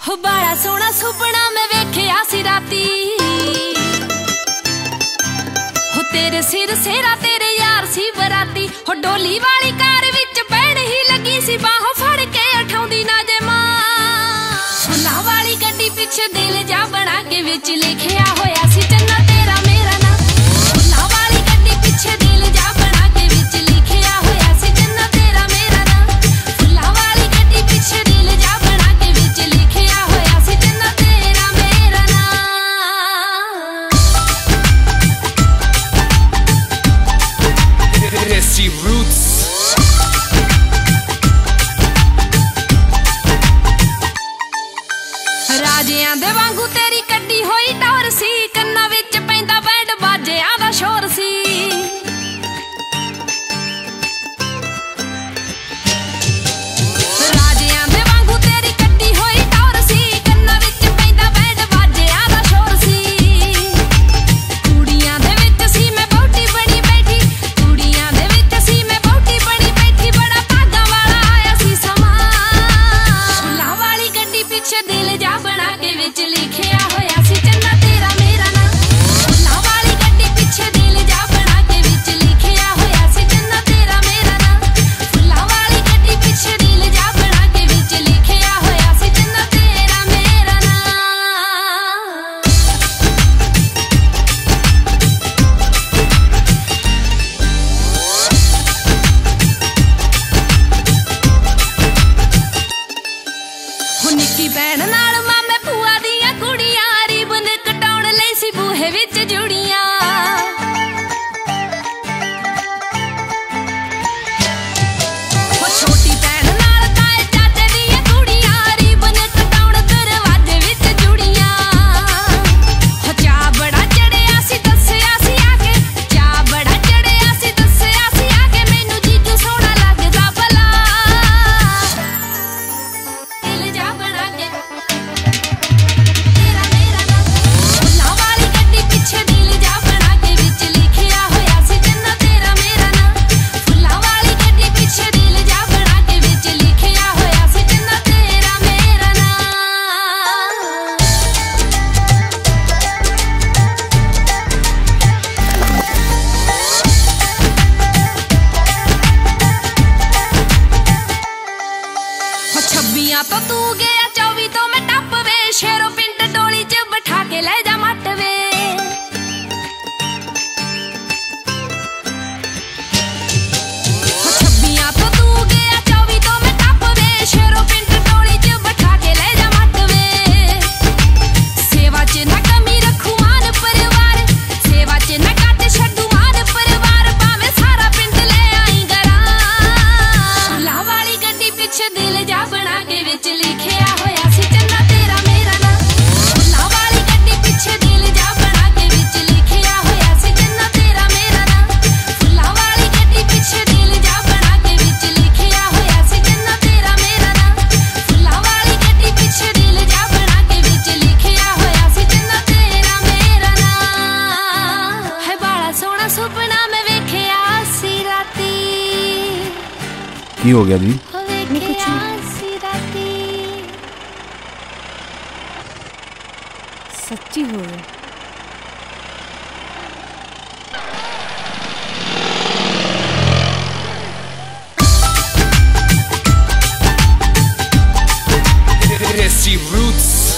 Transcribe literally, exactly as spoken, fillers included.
हो बड़ा सोहना सुपना मैं वेख्या सी राती, हो तेरे सिर सेरा तेरे यार सी बराती। हो डोली वाली कार विच बैठ ही लगी सी, बाहों फड़ के उठाउंदी ना जे मां। फुल्लां वाली गड्डी पिछे दिल जा बना के विच लिखिया होया सी चन्ना तेरा मेरा ना। फुल्लां वाली गड्डी पिछे दिल जा बना के विच लिखिया होया सी चन्ना तेरा मेरा ना। फुल्लां वाली गड्डी पिछे दिल जा बना के विच लिखिया होया सी चन्ना तेरा मेरा ना। Desi Roots राजियां दे वांगू तेरी कड्डी होई टौर सी, कन्ना विच पैंदा बैंड बाजियां दा शोर सी। राजियां दे वांगू तेरी कड्डी होई टौर सी, कन्ना विच पैंदा बैंड बाजियां दा शोर सी। कुड़ियां दे विच सी मैं बहुती बनी बैठी, कुड़ियां दे विच सी मैं बहुती बनी बैठी, बड़ा भागा वाला आया सी समा। फुल्लां वाली गड्डी पिछे दिल जा बना के विच लिखिया होया सी चन्ना तेरा मेरा ना। फुल्लां वाली गड्डी पिछे दिल जा बना के विच लिखिया होया सी चन्ना तेरा मेरा ना। फुल्लां वाली गड्डी पिछे दिल जा बना के विच लिखिया होया सी चन्ना तेरा मेरा ना। हो निक्की भैन नाल मामे भूआ दियां कुड़ियां, रिबन कटाउण लई सी बूहे विच जुड़ियां। हो छोटी भैन नाल ताए चाचे दियां कुड़ियां, रिबन कटाउण दरवाजे विच जुड़ियां। हो चा बड़ा चढ़िया सी दस्सिया सी आके, चा बड़ा चढ़िया सी दस्सिया सी आके, मैनू जीजू सोहना लगदा भला। दिल जा बना के तेरा मेरा ना। फुल्लां वाली गड्डी पिछे दिल जा बना के विच लिखिया होया सी चन्ना तेरा मेरा ना। फुल्लां वाली गड्डी पिछे दिल जा बना के विच लिखिया होया सी चन्ना तेरा मेरा ना। हो छब्बियां तो तू गया, चौबी तो मैं टप वे, शेरों पिंड डोली च बैठा के ले जा मट वे। हो छब्बियां तो तू गया, चौबी तो मैं टप वे, शेरों पिंड डोली च बैठा के ले जा मट वे। सेवा च ना कमी रखू मान परिवार, सेवा च ना घट छड्डू मान परिवार, भावें सारा पिंड ले आई गरा। फुल्लां वाली गड्डी पिछे दिल जा बना के विच लिखिया होया सी चन्ना तेरा मेरा ना। फुल्लां वाली गड्डी पिछे दिल जा बना के विच लिखिया होया सी चन्ना तेरा मेरा ना। फुल्लां वाली गड्डी पिछे दिल जा बना के विच लिखिया होया सी चन्ना तेरा मेरा ना। फुल्लां वाली गड्डी पिछे दिल जा बना के विच लिखिया होया सी चन्ना तेरा मेरा ना। है बड़ा सोहना सुपना मैं वेख्या सी राती, की हो गया जी? हो वेख्या सी राती। सच्ची हो गई। Desi Roots